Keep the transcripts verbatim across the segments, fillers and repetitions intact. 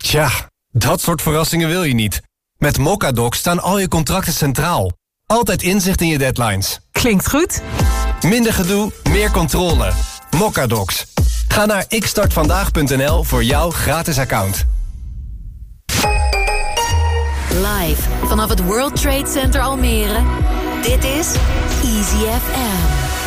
Tja, dat soort verrassingen wil je niet. Met Mocadoc staan al je contracten centraal. Altijd inzicht in je deadlines. Klinkt goed. Minder gedoe, meer controle. Mocadocs. Ga naar ik start vandaag punt n l voor jouw gratis account. Live vanaf het World Trade Center Almere. Dit is Easy F M.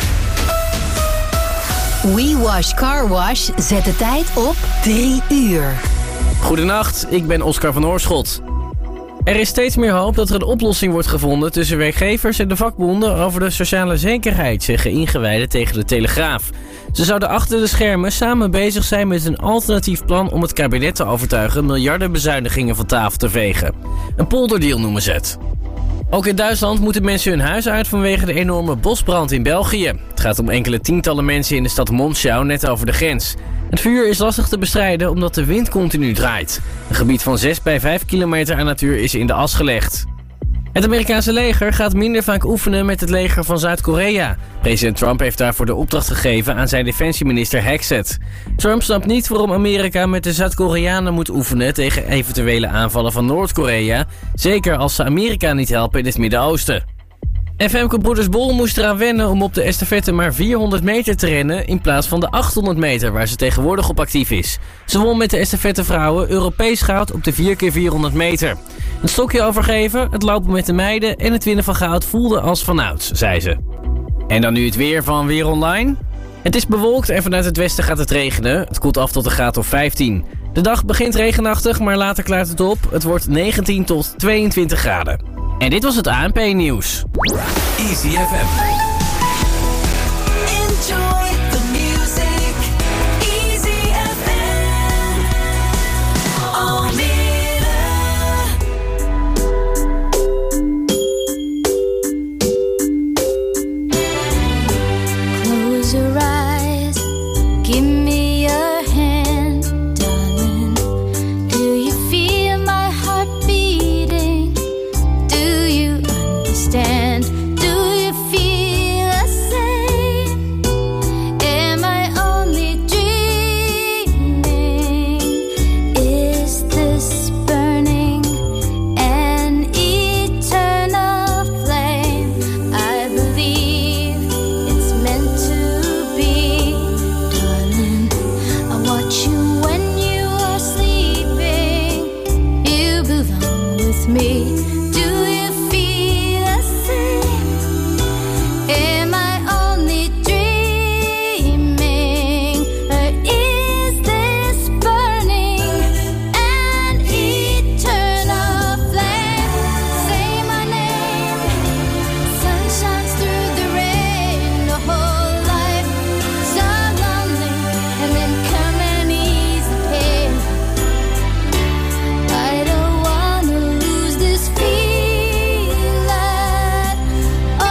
We Wash Car Wash zet de tijd op drie uur. Goedenacht, ik ben Oscar van Oorschot. Er is steeds meer hoop dat er een oplossing wordt gevonden tussen werkgevers en de vakbonden over de sociale zekerheid, zeggen ingewijden tegen de Telegraaf. Ze zouden achter de schermen samen bezig zijn met een alternatief plan om het kabinet te overtuigen miljarden bezuinigingen van tafel te vegen. Een polderdeal noemen ze het. Ook in Duitsland moeten mensen hun huis uit vanwege de enorme bosbrand in België. Het gaat om enkele tientallen mensen in de stad Monschau, net over de grens. Het vuur is lastig te bestrijden omdat de wind continu draait. Een gebied van zes bij vijf kilometer aan natuur is in de as gelegd. Het Amerikaanse leger gaat minder vaak oefenen met het leger van Zuid-Korea. President Trump heeft daarvoor de opdracht gegeven aan zijn defensieminister Hexet. Trump snapt niet waarom Amerika met de Zuid-Koreanen moet oefenen tegen eventuele aanvallen van Noord-Korea, zeker als ze Amerika niet helpen in het Midden-Oosten. En Femke Broeders-Bol moest eraan wennen om op de estafette maar vierhonderd meter te rennen in plaats van de achthonderd meter waar ze tegenwoordig op actief is. Ze won met de estafettevrouwen Europees goud op de vier keer vierhonderd meter. Een stokje overgeven, het lopen met de meiden en het winnen van goud voelde als vanouds, zei ze. En dan nu het weer van Weer Online. Het is bewolkt en vanuit het westen gaat het regenen. Het koelt af tot een graad of vijftien. De dag begint regenachtig, maar later klaart het op. Het wordt negentien tot tweeëntwintig graden. En dit was het A N P-nieuws. Easy F M. Enjoy the music. Easy F M. Almere. Close your eyes. Give me your hand, darling. Do you feel my heart beating? Do you understand? Do you feel the same? Am I only dreaming? Is this burning an eternal flame? I believe it's meant to be, darling. I watch you when you are sleeping. You belong with me. Do you feel the same? Am I only dreaming? Or is this burning an eternal flame? Say my name. Sun shines through the rain. The whole life so lonely, and then come and ease the pain. I don't wanna lose this feeling. Oh.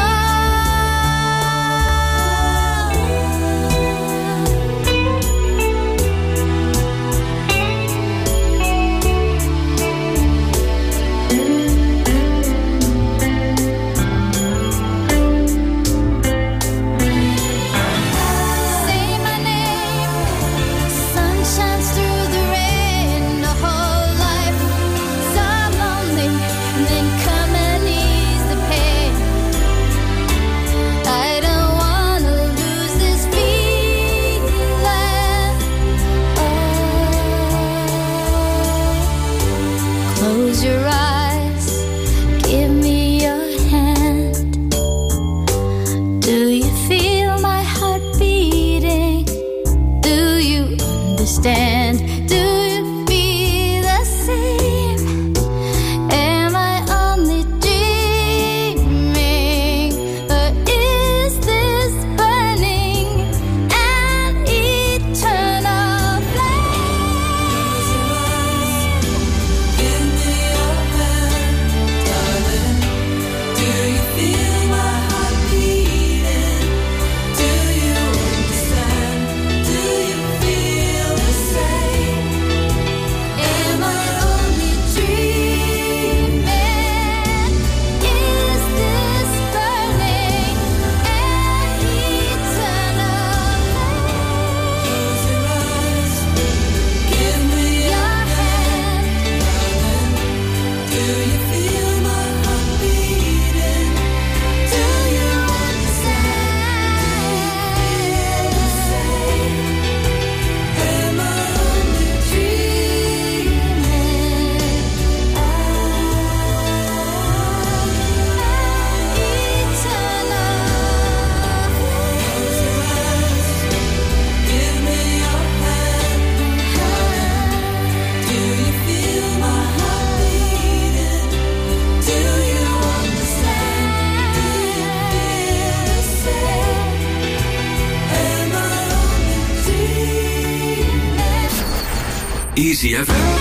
Say my name. Sun shines through the rain. The whole life so lonely, and then come and ease the pain. I don't wanna lose this feeling. Oh. Close your eyes. Give me your hand. Do you feel my heart beating? Do you understand? Do you feel the same? Am I only dreaming? Or is this burning an eternal flame? Give me your hand. Easy F M.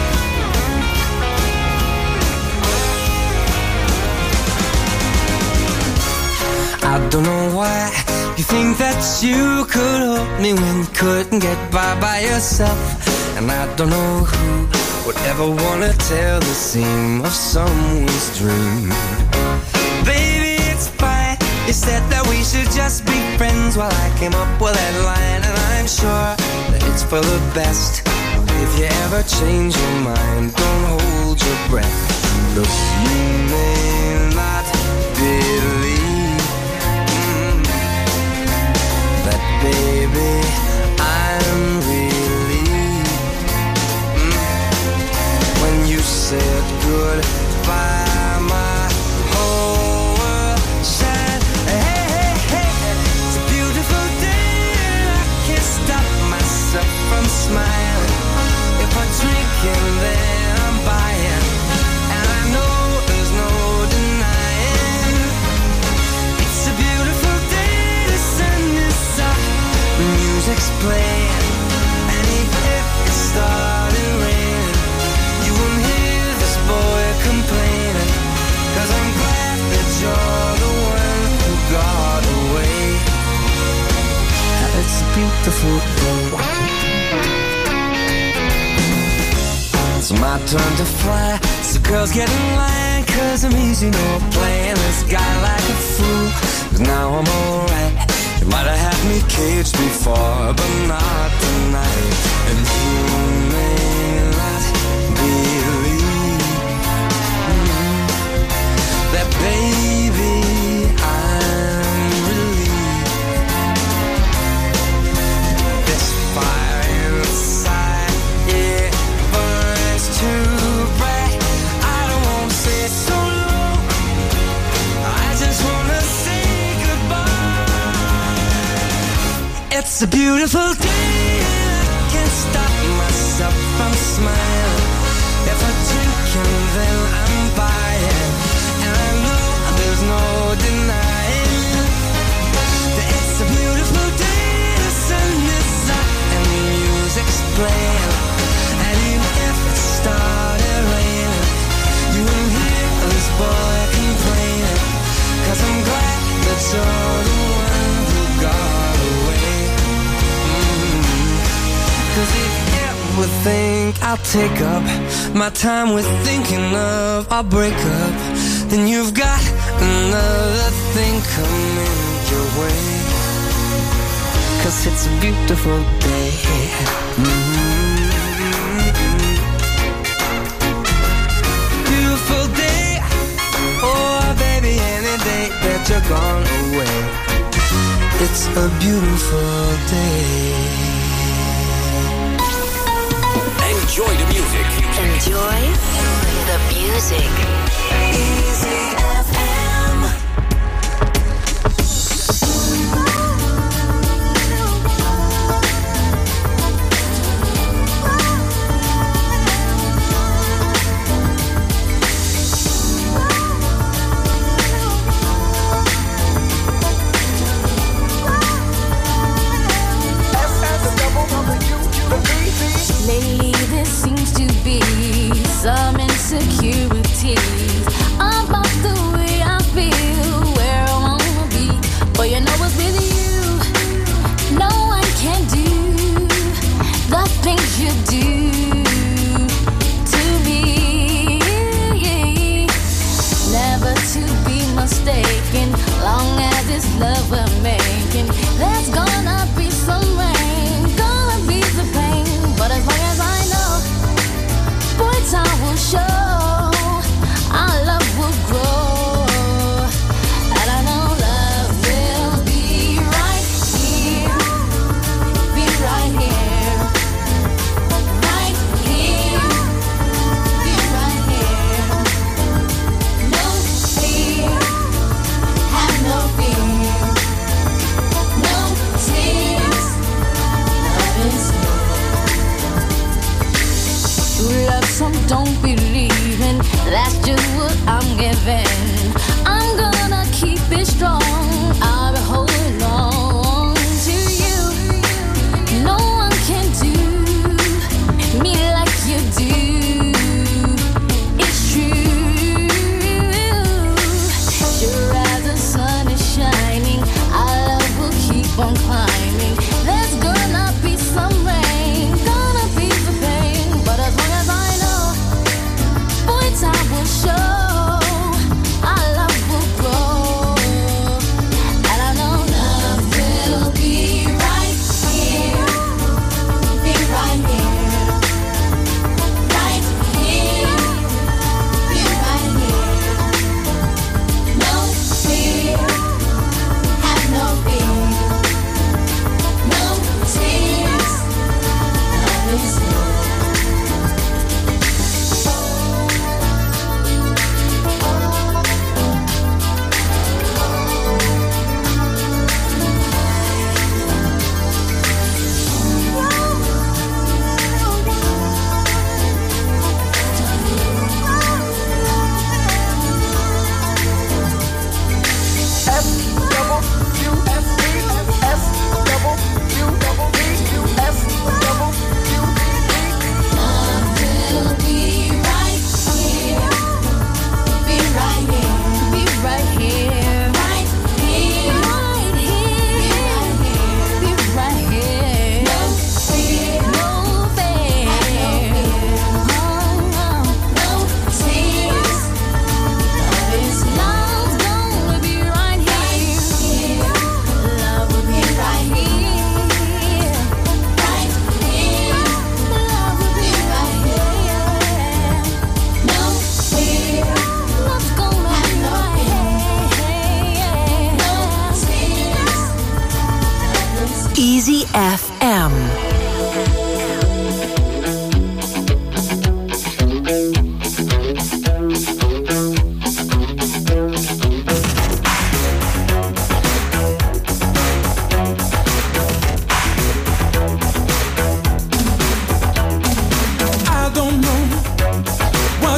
I don't know why you think that you could help me when you couldn't get by by yourself. And I don't know who would ever wanna tell the seam of someone's dream. Baby, it's fine. You said that we should just be friends while I came up with that line. And I'm sure that it's for the best. If you ever change your mind, don't hold your breath. Look, you may not believe mm, that, baby, I'm relieved mm, when you said goodbye. My whole world shined. Hey, hey, hey, it's a beautiful day. I can't stop myself from smiling. If I drink and then I'm buying, and I know there's no denying. It's a beautiful day, the sun is up, the music's playing, and even if it started raining, you won't hear this boy complaining. Cause I'm glad that you're the one who got away. It's a beautiful day. It's my turn to fly, so girls get in line, cause I'm easy, no playing this guy like a fool. Cause now I'm alright. You might have had me caged before, but not tonight. And you may not believe mm, that, baby, I'm relieved. This fire inside, yeah, burns too bright. I don't wanna say so long, I just wanna say goodbye. It's a beautiful day, I can't stop myself from smiling. If I drink and then I'm buying, and I know there's no denying that it's a beautiful day. The sun is up and the music's playing, and even if it started raining, you won't hear this boy complaining. Cause I'm glad that you're the one who got away. mm-hmm. Cause if you ever think I'll take up my time with thinking of our breakup, then you've got another thing coming your way. Cause it's a beautiful day. mm-hmm. Beautiful day. Oh baby, any day that you're gone away, it's a beautiful day. Enjoy the music. Enjoy the music. Easy F M. Lately there seems to be some insecurity about the way I feel, where I wanna be. But you know what's with you, no one can do the things you do to me. Never to be mistaken, long as it's love we're making. There's gonna be some rain, gonna be the pain. But as long as I know, boy, time will show, our love will grow. And I know love will be right here, be right here, right here, be right here. No fear, have no fear, no tears, love is here. True love, some don't believe in, that's just what I'm giving. I'm gonna keep it strong, I'll be holding on to you. No one can do me like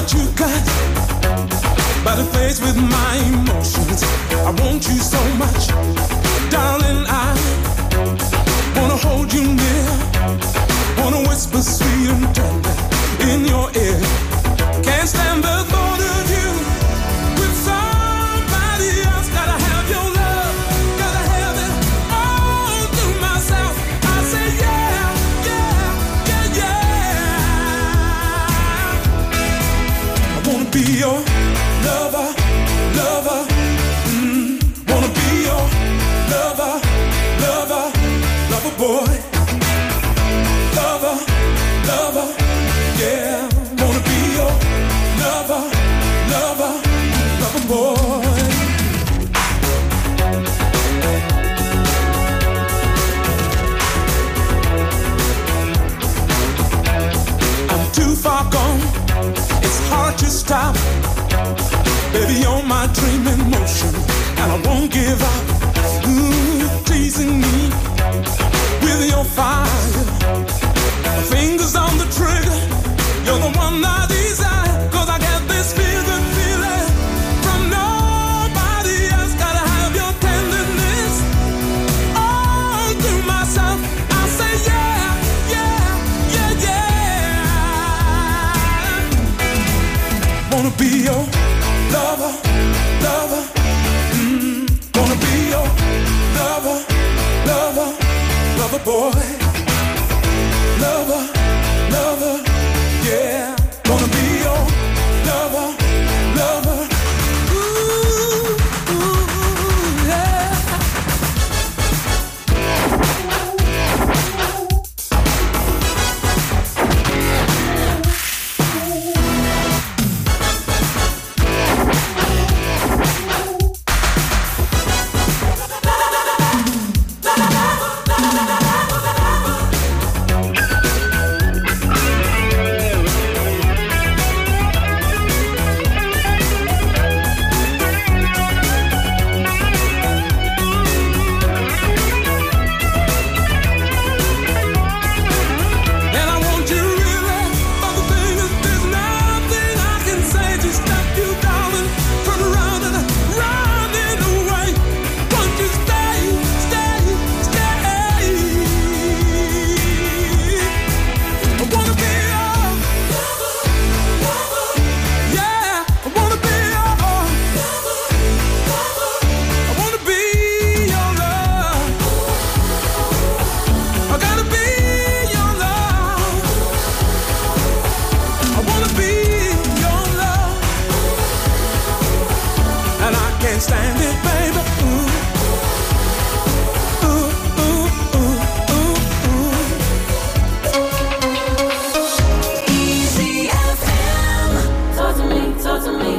what you got, but it plays with my emotions. I want you so much, darling. I wanna hold you near, wanna whisper sweet and tender in your ear. Can't stand the thought of you with somebody else. Gotta have your love, gotta have it all to myself. I say yeah, yeah, yeah, yeah. I wanna be your lover, lover. Mm, wanna be your lover, lover, lover boy. Lover, lover, yeah. Wanna be your lover, lover, lover boy. I'm too far gone, it's hard to stop. Baby, you're my dream in motion, and I won't give up. Ooh, teasing me with your fire. My fingers on the trigger, you're the one I desire. Cause I get this feel good feeling from nobody else. Gotta have your tenderness all to myself. I say yeah, yeah, yeah, yeah. Wanna be your lover, lover. Mm, wanna be your lover, lover, lover boy. Lover, lover, yeah. Wanna be your lover, lover. Ooh, ooh, yeah. Stand it, baby. Ooh. Ooh, ooh, ooh, ooh, ooh. Easy F M. Talk to me, talk to me.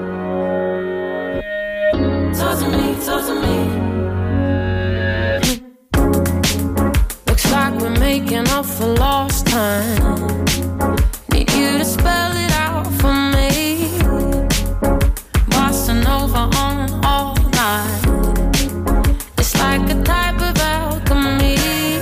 Talk to me, talk to me. Looks like we're making up for lost time. Need you to spell it out for me. Bossa Nova on all night. It's like a type of alchemy.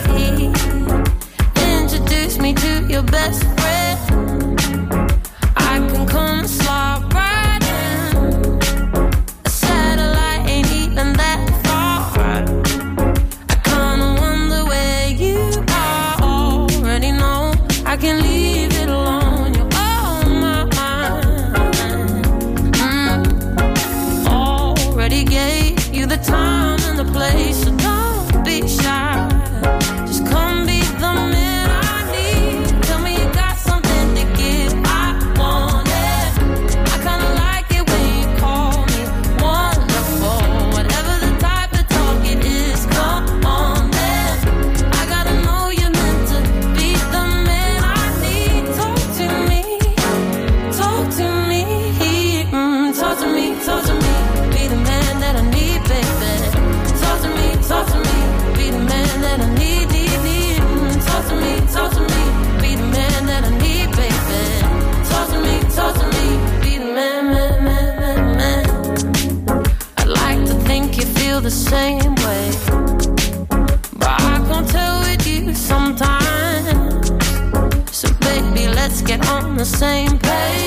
Introduce me to your best friend. I can come slide right in. A satellite ain't even that far. I kinda wonder where you are. Already know I can leave it alone. You're on my mind. Mm. Already gave you the time and the place, so don't be shy. Just come be the man I need. Tell me you got something to give. I want it. I kinda like it when you call me wonderful. Whatever the type of talk it is, come on then. I gotta know you're meant to be the man I need. Talk to me, talk to me, mm, talk to me, talk to me. Be the man that I need, baby. Talk to me, talk to me. Be the man that I need, need, need. Mm, talk to me, talk to me. Be the man that I need, baby. Talk to me, talk to me. Be the man, man, man, man, man. I'd like to think you feel the same way, but I can't tell with you sometimes. So baby, let's get on the same page.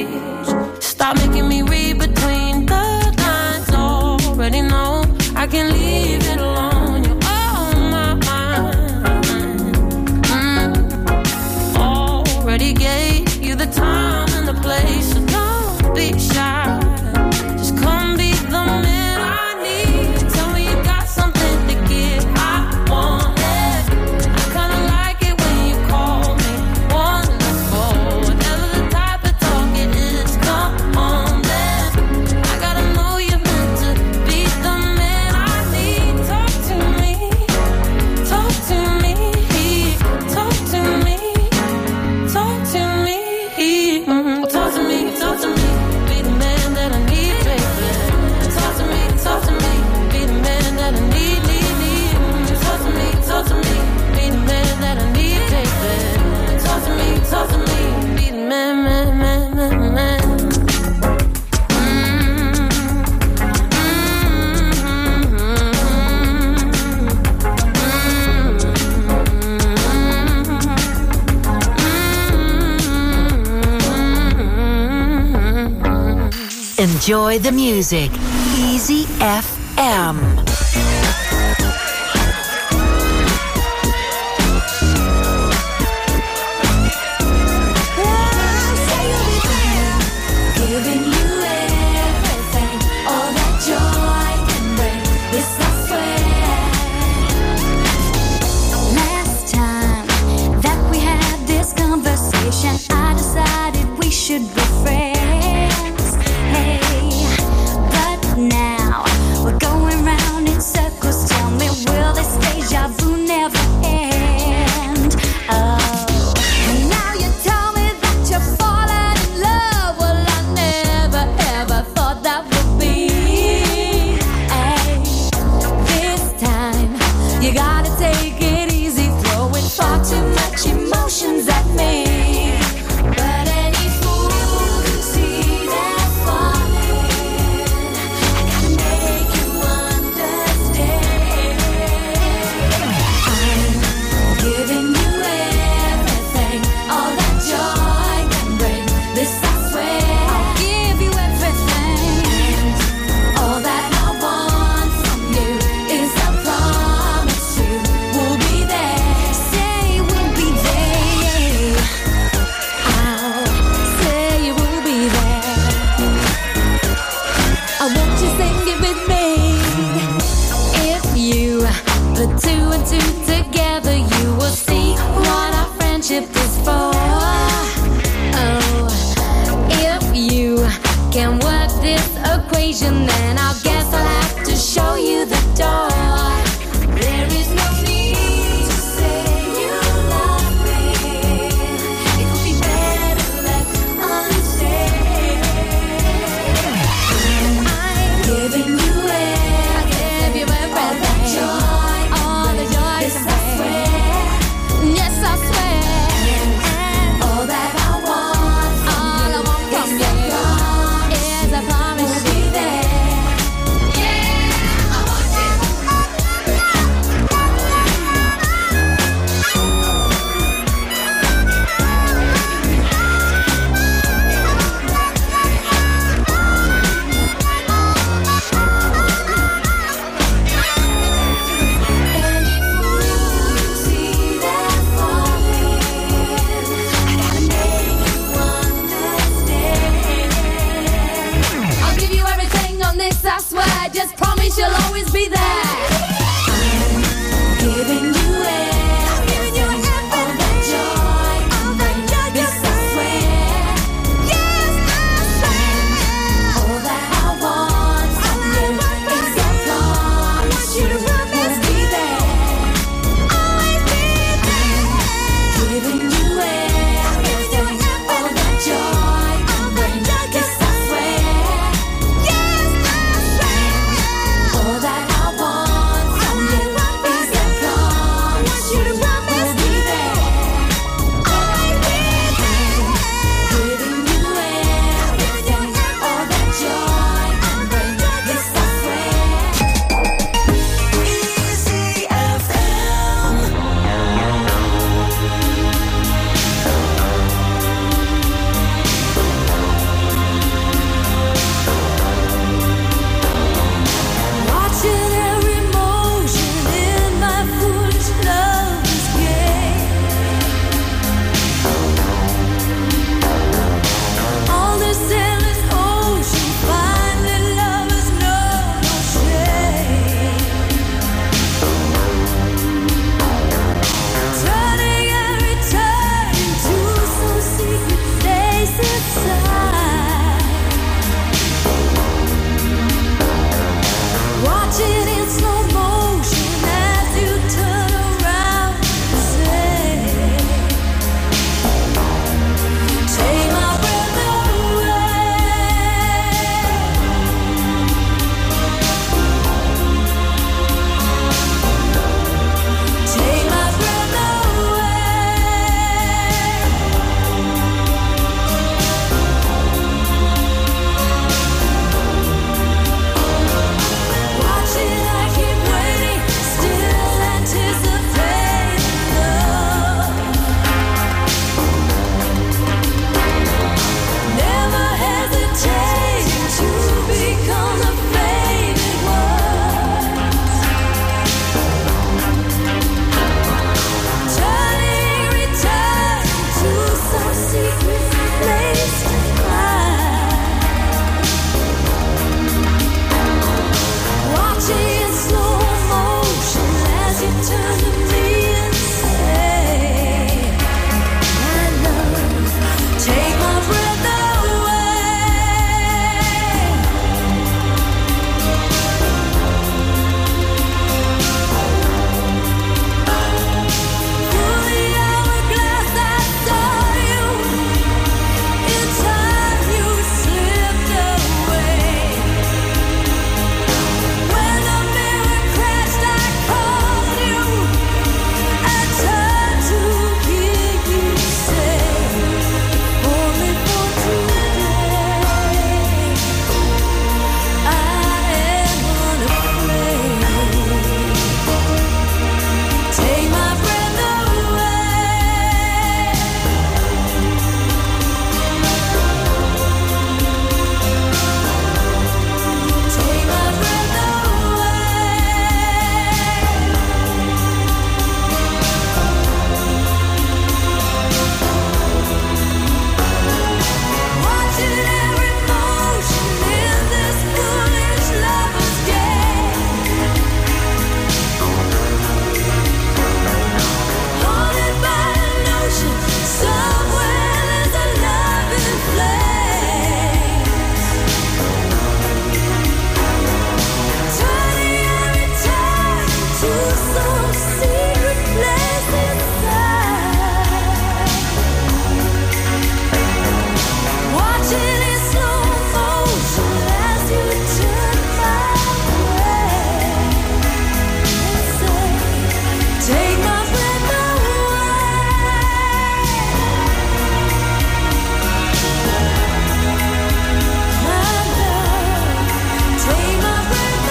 page. Stop making me read between the lines. Already know I can leave it alone. You're on my mind. Mm. Already gave you the time and the place, so don't be shy. Just come be the man I need. Tell me you got something to give. I want it. I kinda like it when you call me wonderful. Whatever the type of talk it is, come on then. I gotta know you're meant to be the man I need. Talk to me, talk to me, talk to me, talk to me, mm, talk to me, talk to me. Be the man that I need, baby. Talk to me, talk to me. Be the man that I need, need, need. Mm, talk to me, talk to me. Be the man that I need, baby. Talk to me, talk to me. Be the man, man, man, man, man. Enjoy the music. Easy F M. Giving you everything, all that joy can bring. This I swear. Last time that we had this conversation, I decided we should be friends. Hey, but now we're going round in circles. Tell me, will this deja vu never end? Oh, and now you tell me that you're falling in love. Well, I never ever thought that would be. Hey, this time you gotta take it easy, throwing far too much emotions at me. But any fool can see that falling. I gotta make you understand. I'm giving you everything, all that joy can bring. This I swear. I'll give you everything. All that I want from you is a promise you will be there. Say we'll be there. I'll say you will be there. I want you sing it with me. If you put two and two together, you will see what our friendship is for. Oh, if you can work this equation, then I guess I'll have to show you the door. There is no need to say you love me. It could be better left unsaid. I'm giving you everything, all that joy, all the joy. This I swear, yes I swear. And all that I want, all I want from you is a promise. We'll be there. Yeah, I want you. inside. Watching in slow motion as you turn around and say, take my breath away. Take my breath Watching, I keep waiting, still anticipating love. Never hesitating to become the faded one. Turning, returning to some secret place to hide. Watching in slow motion as you turn to me and say, my love, take my breath away. Through the hourglass I saw you, in time you slipped away. When the mirror crashed, I called you. I turned to hear you say, only for today, I am unafraid. Take my breath away. Take my breath Watching every motion in this foolish lover's game. Haunted by a notion, somewhere there's a loving flame. Turning every time to some secret place inside. Watching in slow motion as you turn my way and say, take my breath away. My love, take my breath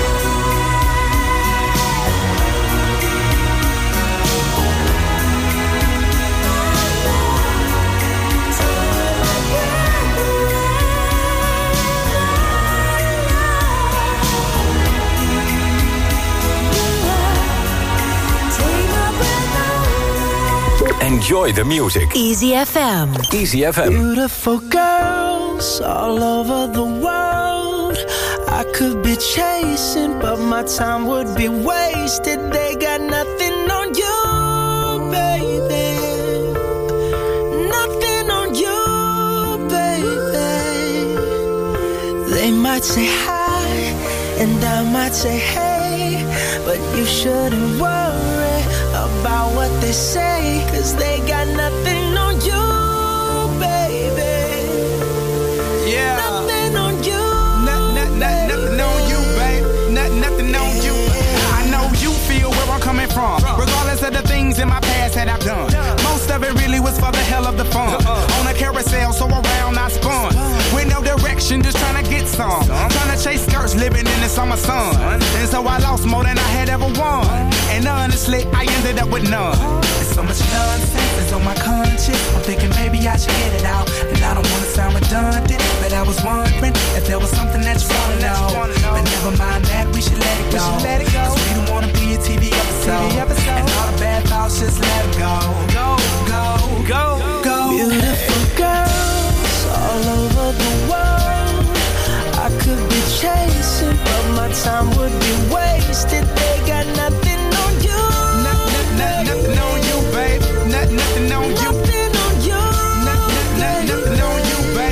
Enjoy the music. Easy F M. Easy F M. Beautiful girls all over the world. I could be chasing, but my time would be wasted. They got nothing on you, baby. Nothing on you, baby. They might say hi, and I might say hey, but you shouldn't worry about what they say, 'cause they got nothing on you, baby. Yeah. Nothing on you. Not, not, not, nothing on you, babe. Not, nothing on you. I know you feel where I'm coming from, regardless of the things in my past that I've done. Most of it really was for the hell of the fun. On a carousel, so around I spun. With no direction, just trying to get some. Trying to chase skirts, living in the summer sun. And so I lost more than I had ever won. And honestly, I ended up with none. There's so much nonsense that's on my conscience. I'm thinking maybe I should get it out. And I don't want to sound redundant, but I was wondering if there was something that you want to know. But never mind that, we should let it go. Cause we don't want to be a T V episode. And all the bad thoughts, just let them go. Go, go, go, go. Beautiful girls all over the world. I could be chasing, but my time would be wasted. They got nothing on you. Not, not, not, nothing on you, babe. Not, nothing on you. Nothing on you. Not, not, not, nothing on you, babe.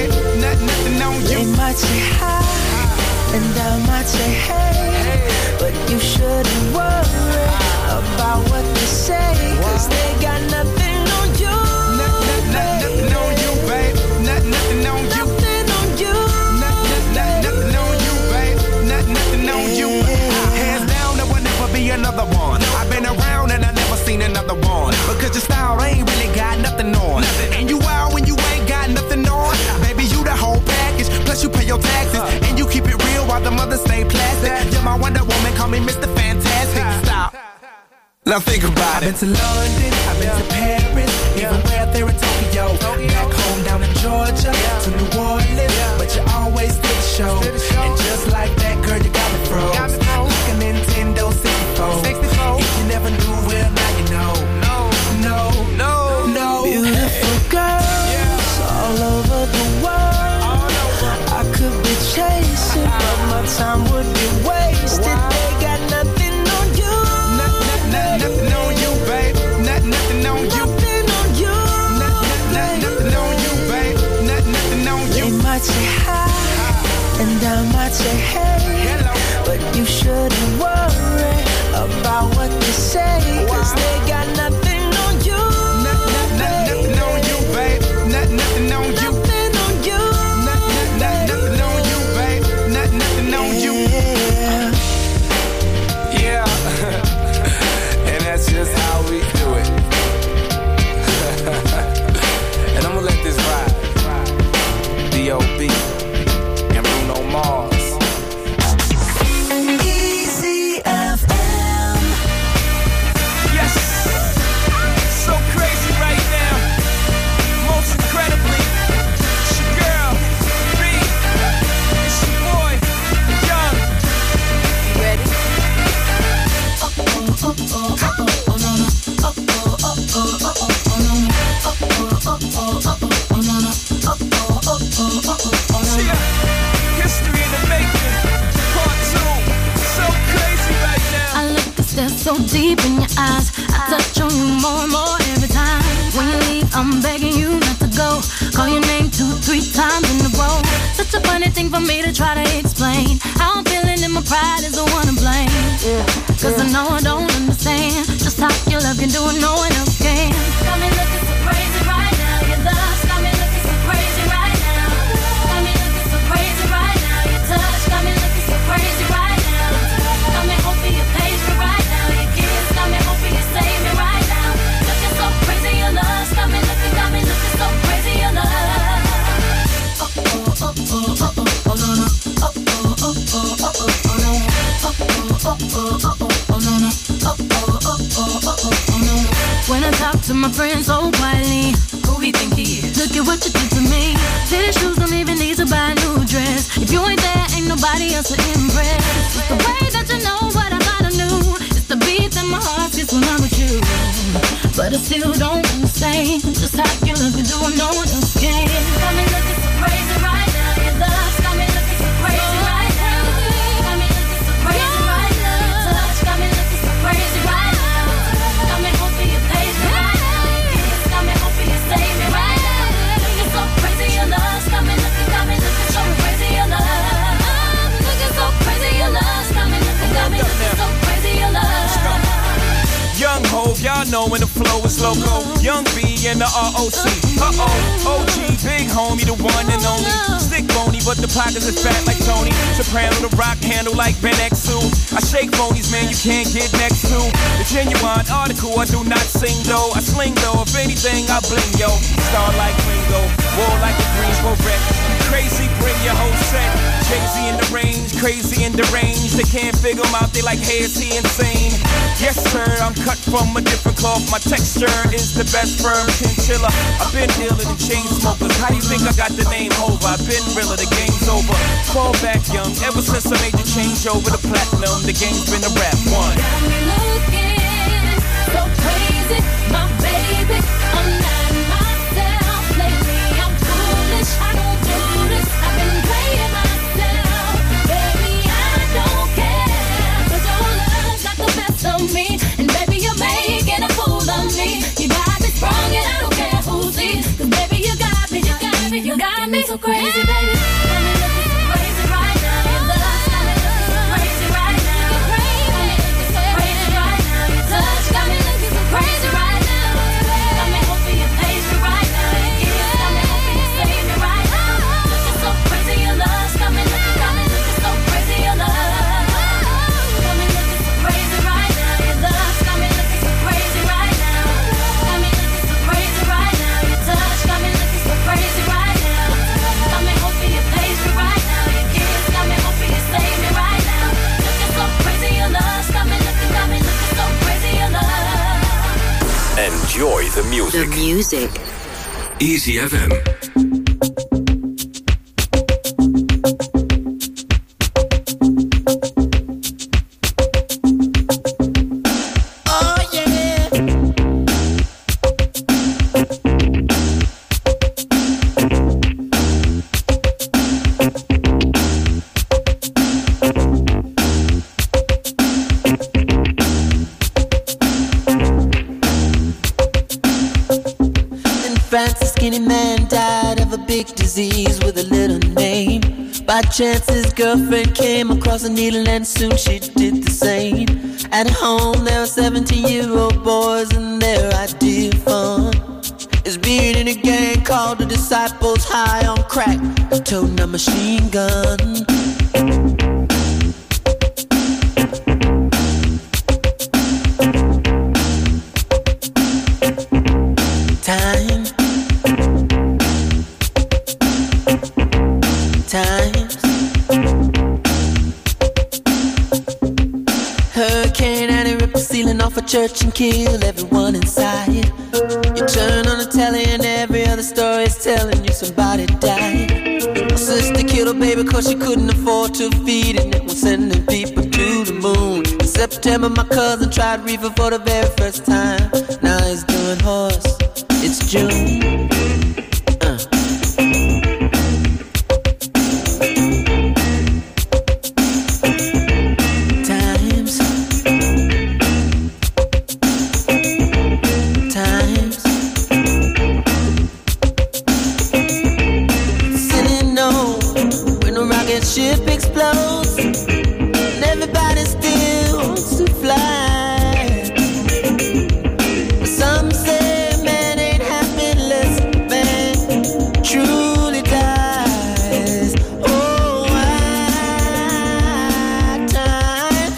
might say hi, and I might say hey, but you shouldn't worry about what they say, cause they got nothing on you. Nothing on you, babe. Nothing on you. Nothing on you. Nothing on you, babe. Nothing on you. Hands down, there will never be another one. I've been around and I never seen another one. Because your style ain't really got nothing on. And you out when you ain't got nothing on. Baby, you the whole package. Plus you pay your taxes. And you keep it real while the mothers stay plastic. You're my Wonder Woman, call me Mister Fantastic. Stop. Now think about it. I've been to London, I've been to Paris, even where there in Tokyo. Back home down in Georgia, to New Orleans, but you always did the show. And just like that, girl, you got me froze. Like a Nintendo sixty-four. If you never knew, well, now you know. No, no, no, no. Beautiful girls all over the world. I could be chasing, but my time would be wasted. They got nothing on you. Nothing on you, babe. Nothing on you. Nothing on you. Nothing on you, babe. Nothing on you. They might say hi, and I might say hey, but you shouldn't worry about what they say, cause they got nothing on you. Nothing on you, babe. Nothing on you. Nothing on you. Nothing on you, babe. Nothing on you. Yeah. And that's just how we do it. And I'm gonna let this ride. D O B and Bruno Mars. Easy F M. Yes. So crazy right now. Most incredibly. It's your girl, B. It's your boy, Young. You ready? History in the making, part two. So crazy right now. I look a step so deep in your eyes. I touch on you more and more every time. When you leave, I'm begging you not to go. Call your name two, three times in a row. Such a funny thing for me to try to explain. How I'm feeling and my pride is the one to blame. Cause I know I don't understand just how your love can do it, no one else can. Got me looking so crazy right now. Your love got me looking so crazy right now. Got me looking so crazy right now. Your touch got me looking so crazy right now. Got me hoping you page me right now. Your kiss got me hoping you save me right now. Looking so crazy, your love got me looking, got me looking so crazy, your love. Oh oh oh oh oh oh oh no no. Oh oh oh oh oh oh oh no. Oh oh oh oh oh oh no no. Oh oh oh oh oh oh no. When I talk to my friends so quietly, who he think he is? Look at what you did to me. Fitted shoes don't even need to buy a new dress. If you ain't there, ain't nobody else to impress. It's the way that you know what I thought I knew. It's the beat that my heart gets when I'm with you. But I still don't understand just how you look and do what no one else can. Got me looking so crazy right now. Your love's got me looking so crazy right now. Got me looking so crazy right now. Your touch got me looking so crazy right now. Got me hoping you page me right now. Your kiss got me hoping you save me right now. Looking so crazy, your love's got me looking, got me looking so crazy, your love. Looking so crazy, your love's got me looking, got me looking so crazy, your love. Young Hov, y'all know when the flow is loco. Young B and the R O C. Uh-oh, O G, big homie, the one and only. Stick bony, but the pockets is fat like Tony. Soprano, the rock handle like Ben X two. I shake phonies, man, you can't get next to. The genuine article, I do not sing though. I sling though, if anything, I bling yo. Star like Ringo, war like a Greensboro wreck. Crazy, bring your whole set. Jay-Z in the range, crazy in the range. They can't figure him out, they like, hey, is he insane? Yes, sir, I'm cut from a different cloth. My texture is the best firm chinchilla. I've been dealer than chain smokers. How do you think I got the name over? I've been realer, the game's over. Fall back young, ever since I made the change over to platinum, the game's been a rap one. Got me looking so crazy, my baby. I'm not myself lately. I'm foolish, I don't do this. I've been playing myself, baby. I don't care, 'cause your love got the best of me, and baby you're making a fool of me. You got me sprung, and I don't care who sees, 'cause baby you got me, you got me, you got me so crazy, baby. Got me looking so the music. The music. Easy F M. By chance his girlfriend came across a needle and soon she did the same. At home there were seventeen-year-old boys and their idea of fun is being in a gang called the Disciples, high on crack, toting a machine gun. Time, times. Hurricane and it rip the ceiling off a church and kill everyone inside. You turn on the telly and every other story is telling you somebody died. My sister killed her baby cause she couldn't afford to feed it, and it was sending people to the moon. In September my cousin tried reefer for the very first time. Now he's doing horse. It's June. Uh. Times. Times. Sitting on when a rocket ship explodes and everybody still wants to fly. But some say truly dies. Oh, why time,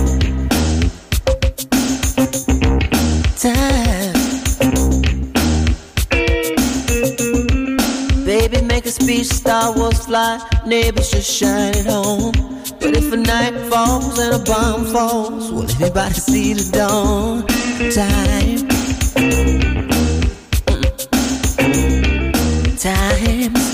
time. Baby, make a speech, Star Wars fly, neighbors just shine at home. But if a night falls and a bomb falls, will anybody see the dawn? Time. Times.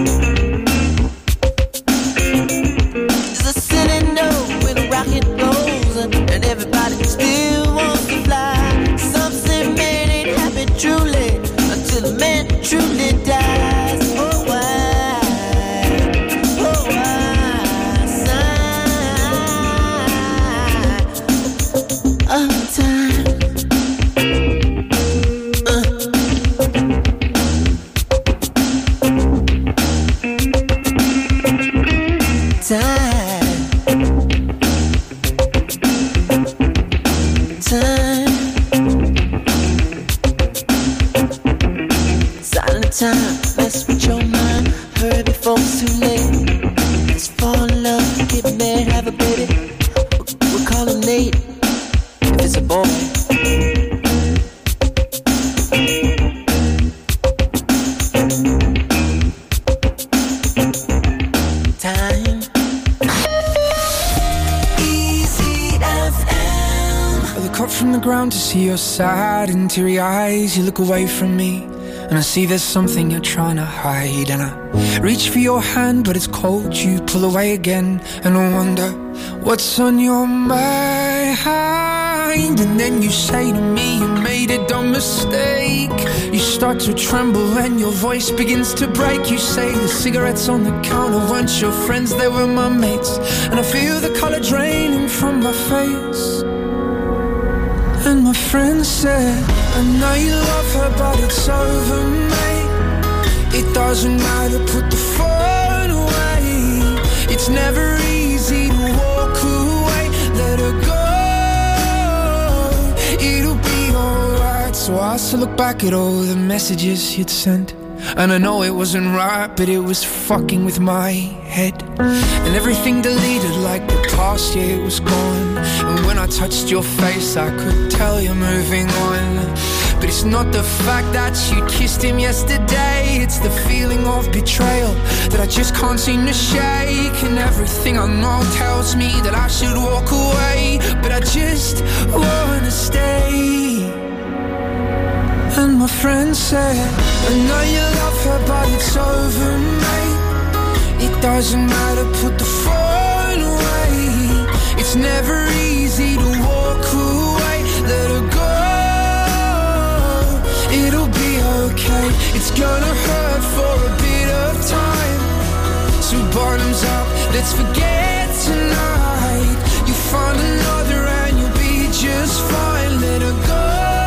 There's a silly note when a rocket goes and everybody still wants to fly. Some say man ain't happy truly until a man truly dies. Oh why, oh why, sigh. Oh time. Time, mess with your mind. Hurry before it's too late. Let's fall in love, get married, have a baby. We'll call him Nate if it's a boy. Time. Easy F M. I look up from the ground to see your sad and teary eyes. You look away from me and I see there's something you're trying to hide. And I reach for your hand, but it's cold. You pull away again, and I wonder what's on your mind. And then you say to me you made a dumb mistake. You start to tremble and your voice begins to break. You say the cigarettes on the counter weren't your friends, they were my mates. And I feel the color draining from my face. And my friend said, I know you love her, but it's over, mate. It doesn't matter, put the phone away. It's never easy to walk away. Let her go, it'll be alright. So I still look back at all the messages you'd sent, and I know it wasn't right, but it was fucking with my head. And everything deleted like the past year was gone. And when I touched your face I could tell you're moving on. But it's not the fact that you kissed him yesterday, it's the feeling of betrayal that I just can't seem to shake. And everything I know tells me that I should walk away, but I just wanna stay. And my friend said, I know you love her, but it's over, mate. It doesn't matter, put the phone away. It's never easy to walk away. Let her go, it'll be okay. It's gonna hurt for a bit of time. So bottoms up, let's forget tonight. You find another and you'll be just fine. Let her go.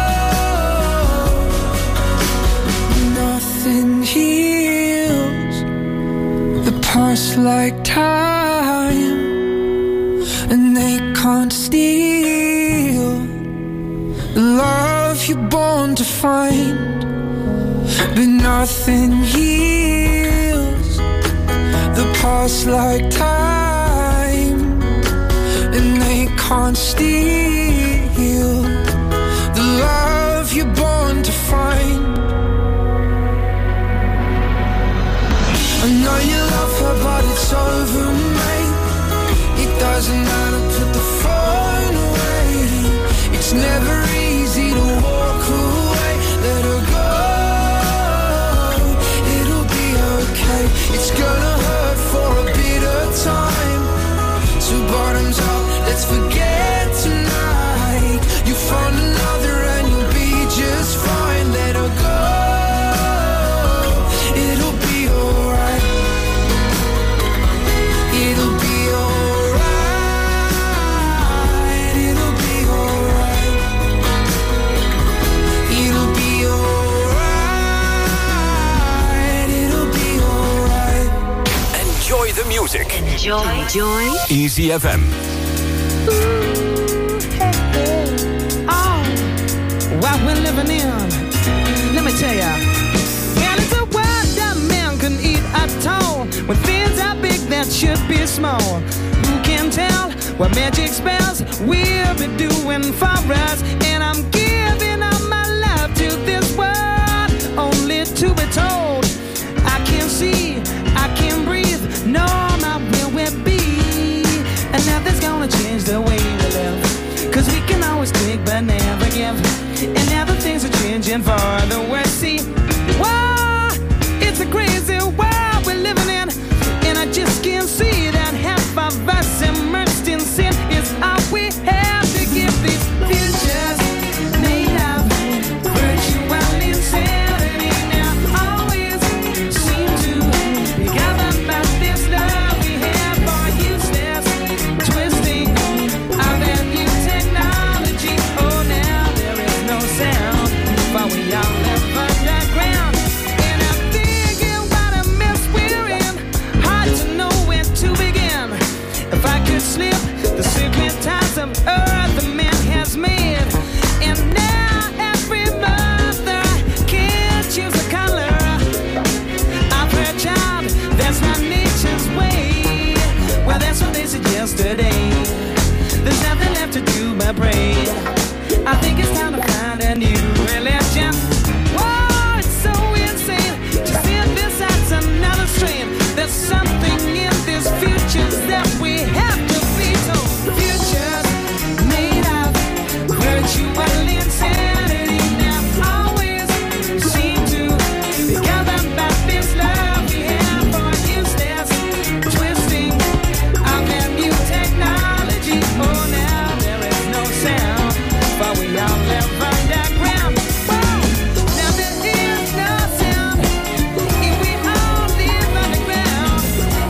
Nothing heals the past like time, and they can't steal the love you're born to find. But nothing heals the past like time, and they can't steal the love you're born to find. I know you love her, but it's over, mate. It doesn't matter, put the phone away. It's never easy to walk away. Let her go, it'll be okay. It's gonna hurt for a bit of time. So bottoms up, let's forget tonight. You found another and you'll be just fine. Let her go, it'll be alright. It'll be alright. It'll be alright. It'll be alright. It'll be alright. Enjoy the music. Enjoy. Enjoy. Easy F M. Oh, what we're living in, let me tell ya. And it's a world that man can eat at all. When things are big that should be small. Who can tell what magic spells we'll be doing for us? And I'm giving all my love to this world, only to be told I can't see, I can't breathe, no, not where we'll be. And nothing's gonna change the way we live, cause we can always take but never give. And now the things are changing for the worse. See, whoa, it's a crazy world we're living in, and I just can't see that half of us immersed in sin is all we have to give. These futures made of virtual insanity now always seem to be governed by this love we have for useless twisting of that new technology. Oh, now there is no sound, but we all live underground. And I'm thinking what a mess we're in, hard to know where to begin. If I could slip the secret ties of earth the man has made, and now every mother can choose a color of her child. That's not nature's way. Well, that's what they said yesterday. There's nothing left to do but pray. I think it's time to find a new religion. Whoa, it's so insane to see this as another strain. There's something in this future that we have to be told. Futures made of virtual insanity now always seem to be governed by this love we have for useless twisting of that new technology. Oh, now there is no sound, but we all live underground. Whoa, now there is no sound if we all live underground.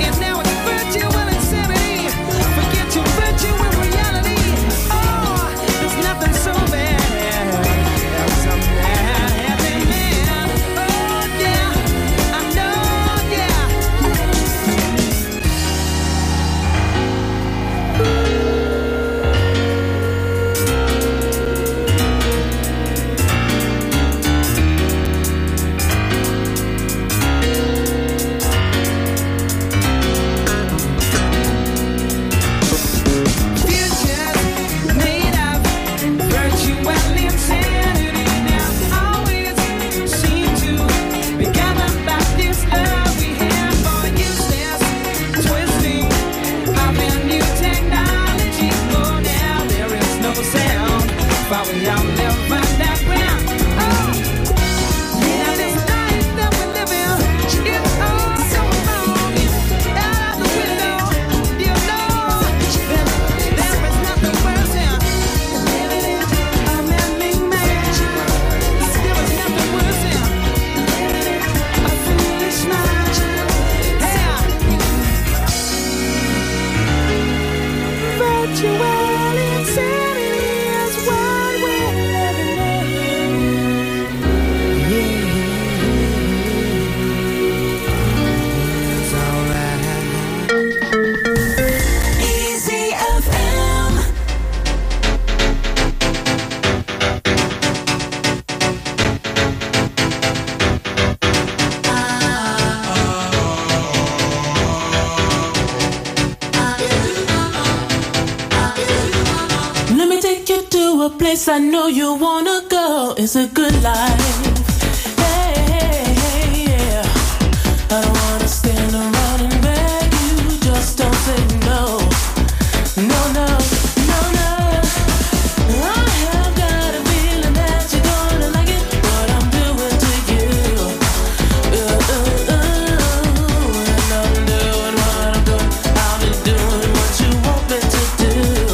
a place I know you wanna go. It's a good life. Hey, hey, hey, yeah. I don't wanna stand around and beg you. Just don't say no. No, no, no, no. I have got a feeling that you're gonna like it. What I'm doing to you. Uh, uh, uh. And I'm doing what I'm doing. I'll be doing what you want me to do.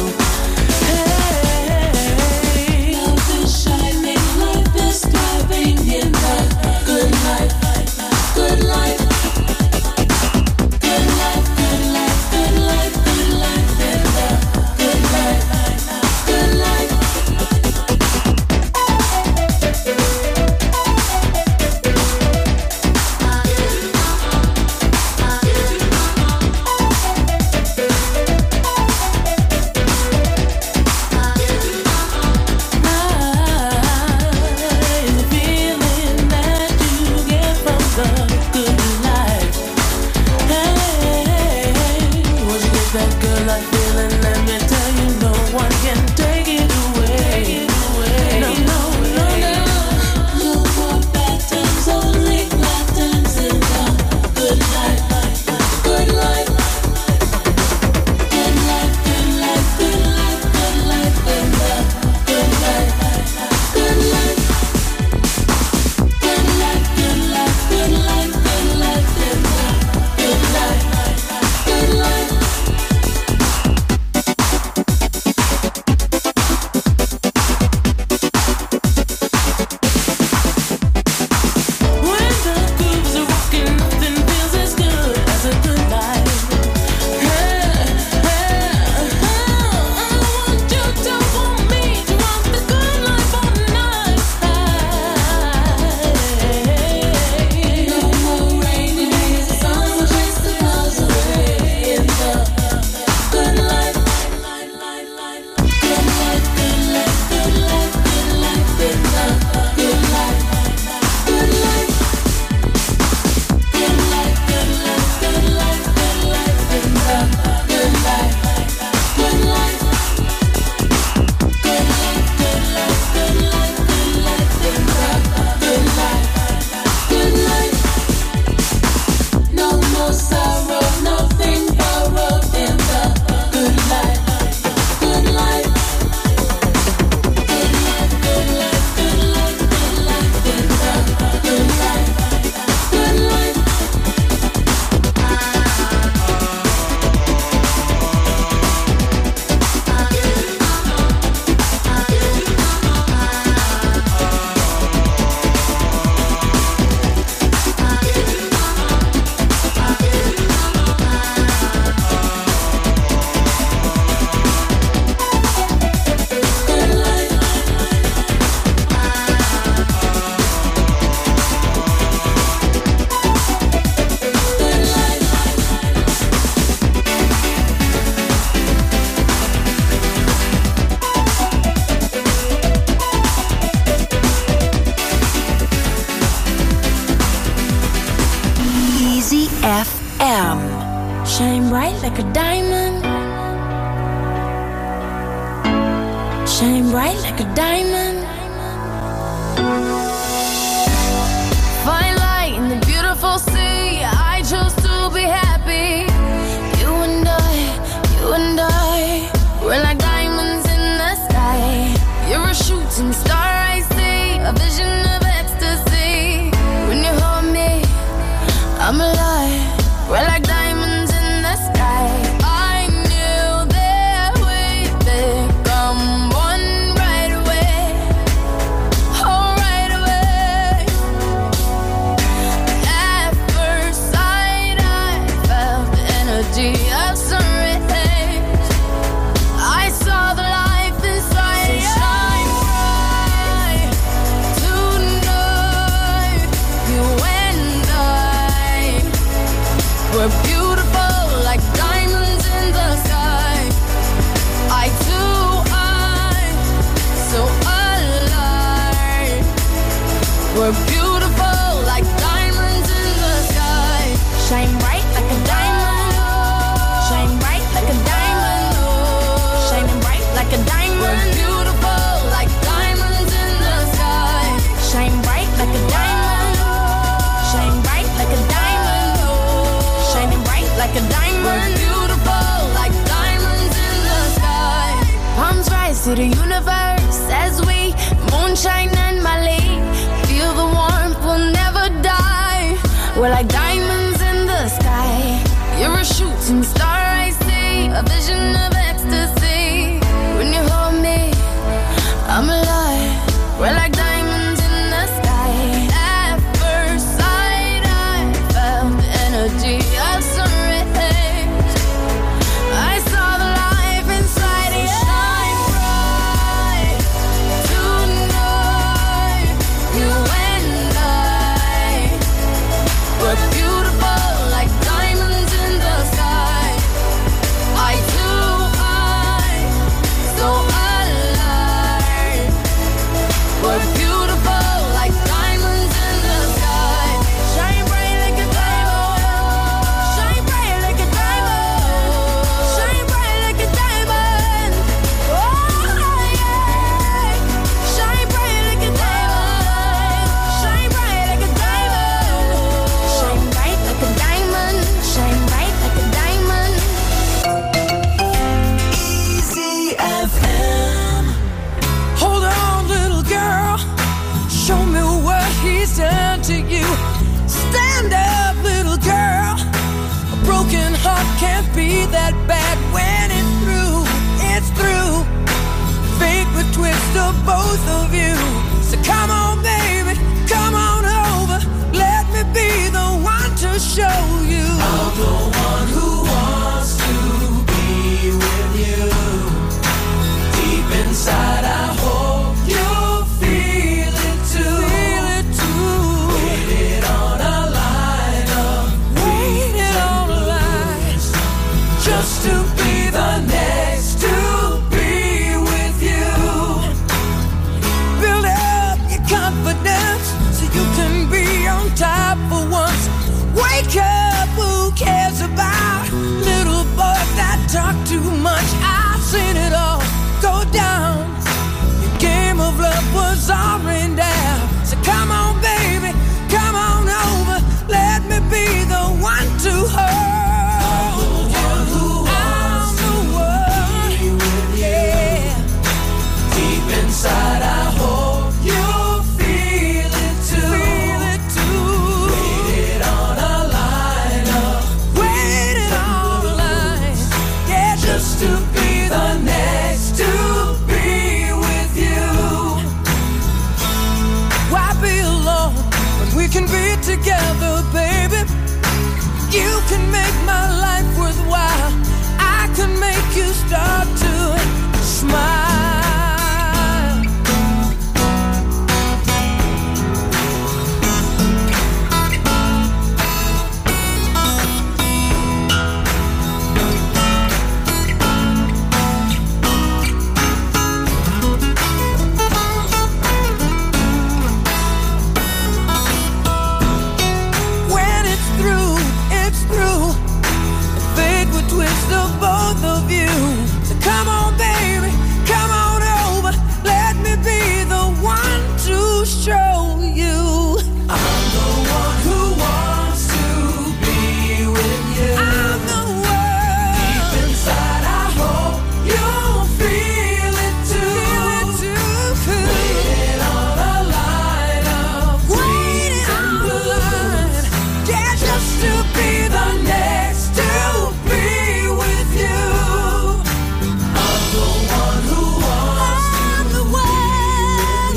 Hey, love is shining, life is thriving in the good life, good life, good life, good life, good life, good life in the good life, good life. Shine bright like a diamond. Shine bright like a diamond. Fine light in the beautiful sea. I chose to be happy. You and I, you and I, we're like diamonds in the sky. You're a shooting star, I see, a vision of ecstasy. When you hold me, I'm alive. We're like diamonds in the sky. I knew that we'd become one right away. Oh, right away. At first sight, I felt the energy of sun rays. I saw the life inside. So shine bright tonight. You and I, we're beautiful. We're beautiful like diamonds in the sky. Shine bright like a diamond. Shine bright like a diamond. Shining bright like a diamond. We're beautiful to the universe as we moonshine and Malay. Feel the warmth, we'll never die. We're like diamonds in the sky. You're a shooting star, I see. A vision of ecstasy. When you hold me, I'm alive. We're like diamonds in the sky. At first sight, I felt the energy of sun rays. I saw the life inside you. Shine bright tonight. You and I were beautiful like diamonds in the sky. Eye to eye, so alive. We're beautiful like diamonds in the sky. Shine bright like a diamond. Shine bright like a diamond. Shine bright like a diamond. Oh yeah. Shine bright like a diamond. Shine bright like a diamond. Shine bright like a diamond. Shine bright like a diamond. Easy F M. Hold on, little girl. Show me what he's done to you. Stand up, little girl. A broken heart can't be that bad when it's through. It's through. Fate would twist the both of you. So come on, baby, come on over. Let me be the one to show you. I'm the one who wants to be with you. Deep inside, I hope you feel it too. Feel it too. Waited on a line of waited on a line just to be the next to be with you. Build up your confidence so you can be on top for once. Wake up, who cares about little boys that talk too much? I've seen it all go down. Your game of love was all rained down. So come on, baby, come on over. Let me be the one to hold you. I'm the one, yeah. Deep inside, I hope you feel it too. Feel it too. Waited on a line up. Waited on a line, yeah, just to be the next to be with you. Why be alone when we can be together, baby? You can make my life worthwhile. I can make you start to smile. When it's through, it's through. Fate would twist the both of you. So come on, baby, come on over. Let me be the one to show you. I'm the one who wants to be with you. I'm the one. Deep inside, I hope you'll feel it too. Feel it too. Waiting on a line of waiting on a line. Yeah, just to be the next to be with you. I'm the one who wants I'm the one.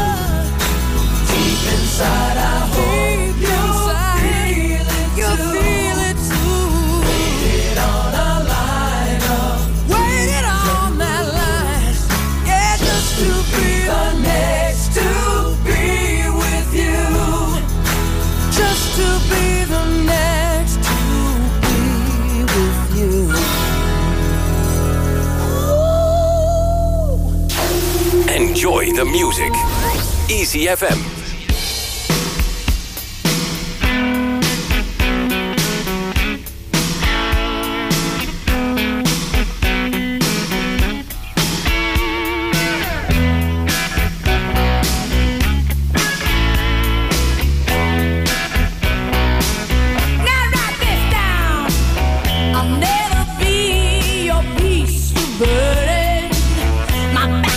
Deep inside, I hope you'll feel it too. You'll feel it too. Waited on a line of waited on that line. Yeah, just to be the next to be with you. Just to be the next to be with you. Enjoy the music. Easy F M. Now write this down. I'll never be your piece of burden. My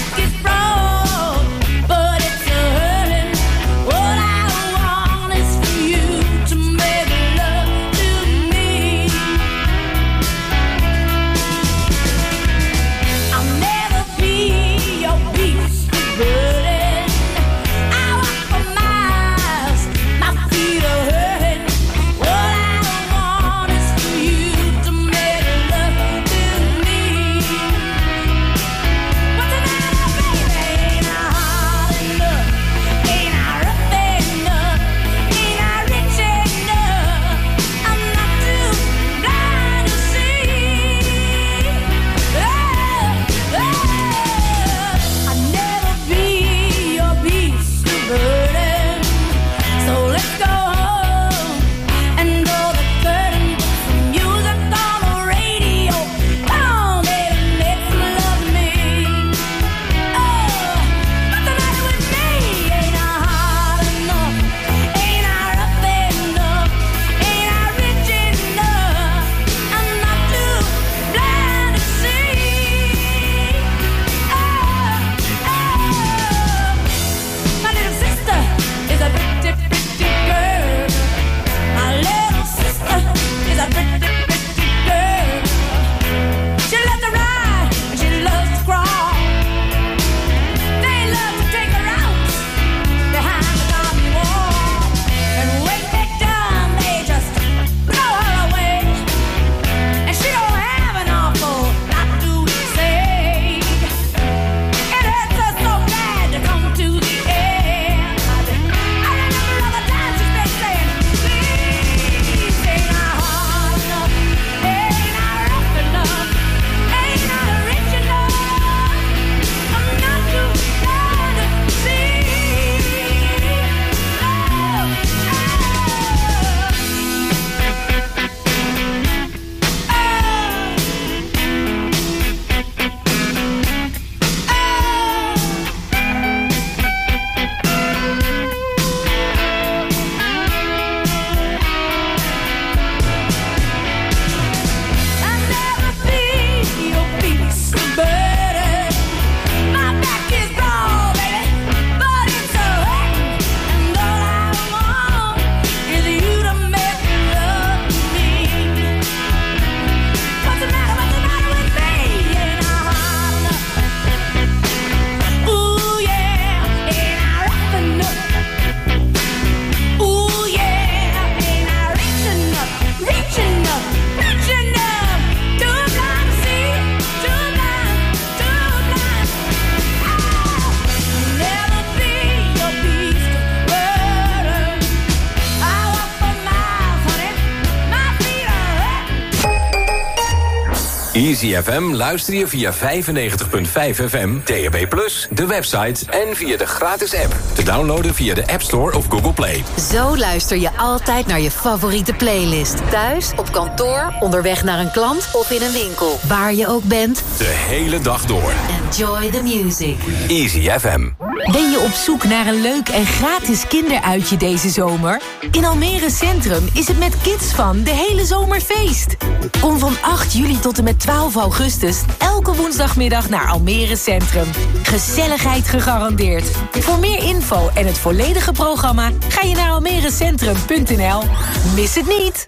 Easy F M luister je via vijfennegentig komma vijf F M, D A B plus, de website en via de gratis app. Te downloaden via de App Store of Google Play. Zo luister je altijd naar je favoriete playlist. Thuis, op kantoor, onderweg naar een klant of in een winkel. Waar je ook bent. De hele dag door. Enjoy the music. Easy F M. Ben je op zoek naar een leuk en gratis kinderuitje deze zomer? In Almere Centrum is het met Kids Van de hele zomer feest. Kom van acht juli tot en met twaalf augustus elke woensdagmiddag naar Almere Centrum. Gezelligheid gegarandeerd. Voor meer info en het volledige programma ga je naar almerecentrum punt n l. Mis het niet!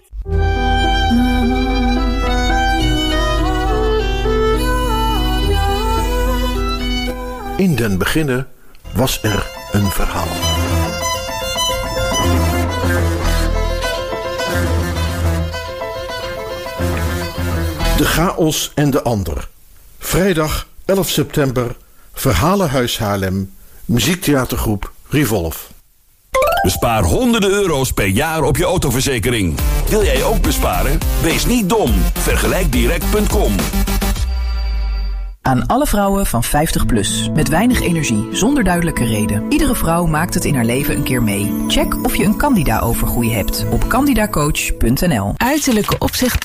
In den beginne was er een verhaal. De chaos en de ander. Vrijdag elf september, Verhalenhuis Haarlem, muziektheatergroep Revolve. Bespaar honderden euro's per jaar op je autoverzekering. Wil jij ook besparen? Wees niet dom. vergelijk direct punt com. Aan alle vrouwen van vijftig plus. Met weinig energie, zonder duidelijke reden. Iedere vrouw maakt het in haar leven een keer mee. Check of je een candida-overgroei hebt op candidacoach punt n l. Uiterlijke opzicht